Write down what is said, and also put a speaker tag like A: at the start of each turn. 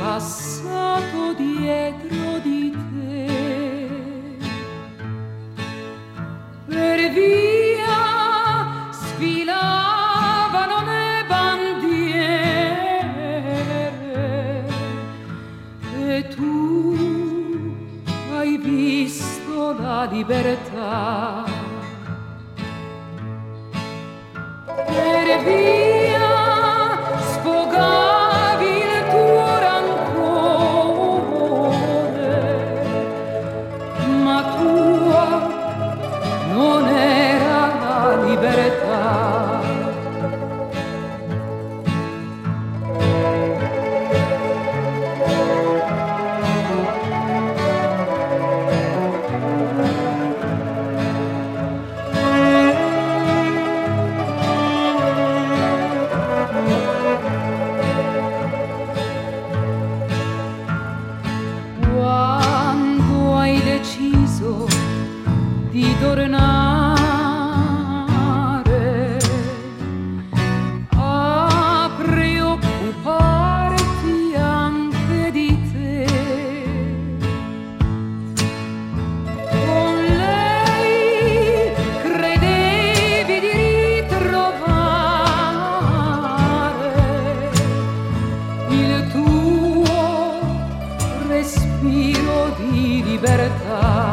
A: passato dietro di te. Per via sfilavano le bandiere e tu hai visto la libertà. Per via sfogavi il tuo rancore, ma tua non era la libertà. Quando hai deciso di tornare a preoccuparti anche di te, con lei credevi di ritrovare il tuo respiro di libertà.